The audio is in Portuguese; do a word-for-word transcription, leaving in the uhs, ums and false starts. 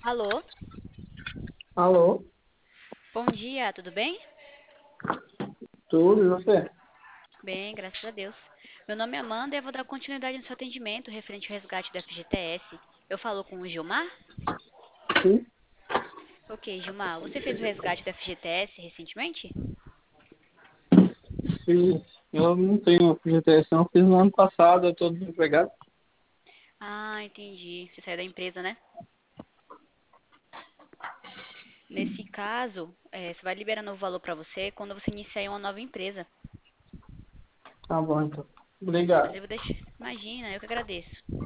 Alô, Alô, bom dia, tudo bem? tudo, e você? Bem, graças a Deus. Meu nome é Amanda e eu vou dar continuidade no seu atendimento referente ao resgate da F G T S. Eu falo com o Gilmar? Sim, Ok, Gilmar, você fez o resgate da F G T S recentemente? sim. Eu não tenho F G T S, não. Fiz no ano passado, eu estou desempregado. Ah, entendi. Você saiu da empresa, né? Nesse caso, eh, você vai liberar novo valor para você quando você iniciar em uma nova empresa. Tá bom, então. Obrigado. Mas eu vou deixar. Imagina, eu que agradeço.